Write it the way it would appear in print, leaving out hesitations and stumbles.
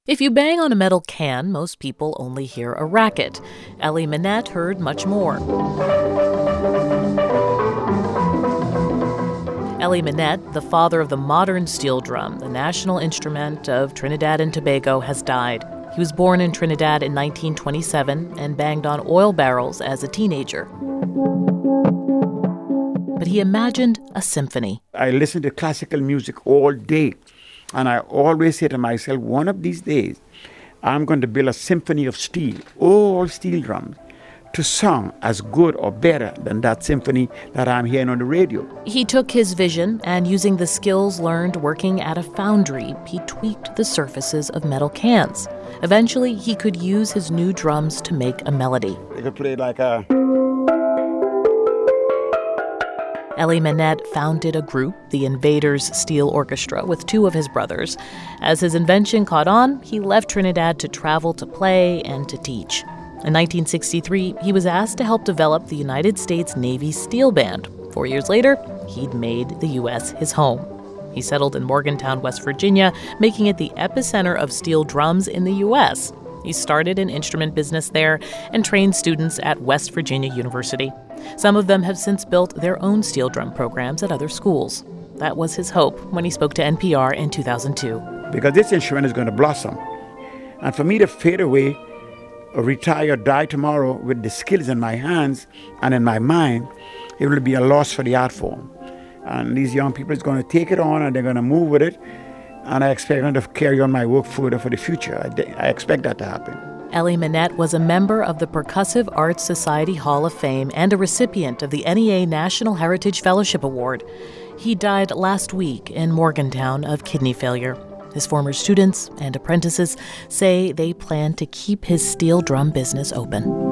If you bang on a metal can, most people only hear a racket. Elie Minette heard much more. Elie Minette, the father of the modern steel drum, the national instrument of Trinidad and Tobago, has died. He was born in Trinidad in 1927 and banged on oil barrels as a teenager. But he imagined a symphony. I listen to classical music all day. And I always say to myself, one of these days, I'm going to build a symphony of steel, all steel drums, to sound as good or better than that symphony that I'm hearing on the radio. He took his vision and, using the skills learned working at a foundry, he tweaked the surfaces of metal cans. Eventually, he could use his new drums to make a melody. You could play like a... Elie Minette founded a group, the Invaders Steel Orchestra, with two of his brothers. As his invention caught on, he left Trinidad to travel to play and to teach. In 1963, he was asked to help develop the United States Navy Steel Band. 4 years later, he'd made the U.S. his home. He settled in Morgantown, West Virginia, making it the epicenter of steel drums in the U.S. He started an instrument business there and trained students at West Virginia University. Some of them have since built their own steel drum programs at other schools. That was his hope when he spoke to NPR in 2002. Because this instrument is going to blossom. And for me to fade away, or retire, or die tomorrow with the skills in my hands and in my mind, it will be a loss for the art form. And these young people is going to take it on and they're going to move with it. And I expect them to carry on my work further for the future. I expect that to happen. Elie Minette was a member of the Percussive Arts Society Hall of Fame and a recipient of the NEA National Heritage Fellowship Award. He died last week in Morgantown of kidney failure. His former students and apprentices say they plan to keep his steel drum business open.